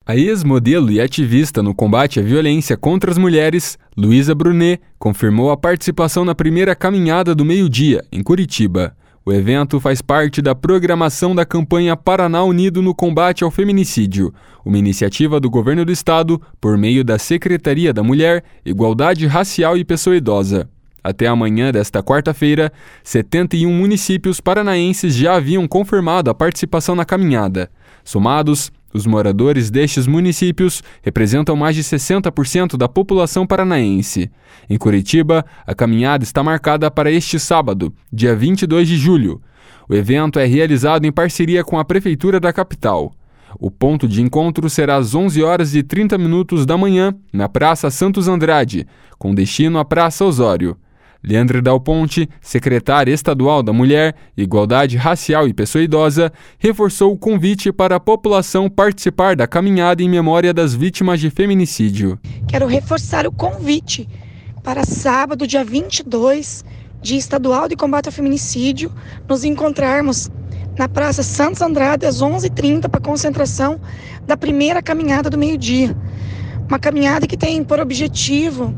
A ex-modelo e ativista no combate à violência contra as mulheres, Luísa Brunet, confirmou a participação na primeira caminhada do meio-dia, em Curitiba. O evento faz parte da programação da campanha Paraná Unido no combate ao feminicídio, uma iniciativa do governo do estado por meio da Secretaria da Mulher, Igualdade Racial e Pessoa Idosa. Até amanhã desta quarta-feira, 71 municípios paranaenses já haviam confirmado a participação na caminhada. Somados, os moradores destes municípios representam mais de 60% da população paranaense. Em Curitiba, a caminhada está marcada para este sábado, dia 22 de julho. O evento é realizado em parceria com a Prefeitura da capital. O ponto de encontro será às 11h30 da manhã, na Praça Santos Andrade, com destino à Praça Osório. Leandra Dal Ponte, secretária estadual da Mulher, Igualdade Racial e Pessoa Idosa, reforçou o convite para a população participar da caminhada em memória das vítimas de feminicídio. Quero reforçar o convite para sábado, dia 22, Dia Estadual de Combate ao Feminicídio, nos encontrarmos na Praça Santos Andrade às 11h30 para a concentração da primeira caminhada do meio-dia. Uma caminhada que tem por objetivo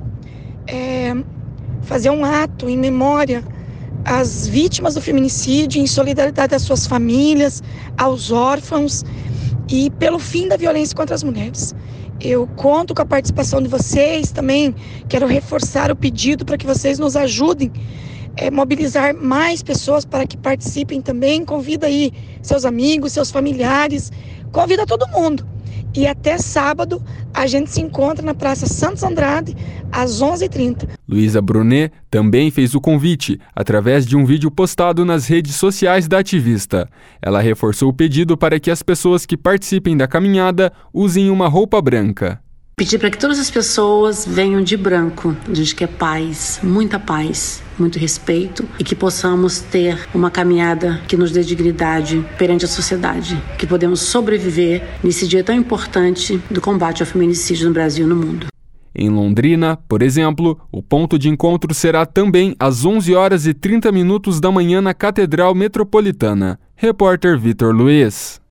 fazer um ato em memória às vítimas do feminicídio, em solidariedade às suas famílias, aos órfãos e pelo fim da violência contra as mulheres. Eu conto com a participação de vocês também, quero reforçar o pedido para que vocês nos ajudem a mobilizar mais pessoas para que participem também. Convida aí seus amigos, seus familiares, convida todo mundo. E até sábado a gente se encontra na Praça Santos Andrade às 11h30. Luísa Brunet também fez o convite através de um vídeo postado nas redes sociais da ativista. Ela reforçou o pedido para que as pessoas que participem da caminhada usem uma roupa branca. Pedir para que todas as pessoas venham de branco. A gente quer paz, muito respeito e que possamos ter uma caminhada que nos dê dignidade perante a sociedade, que podemos sobreviver nesse dia tão importante do combate ao feminicídio no Brasil e no mundo. Em Londrina, por exemplo, o ponto de encontro será também às 11h30 da manhã na Catedral Metropolitana. Repórter Vitor Luiz.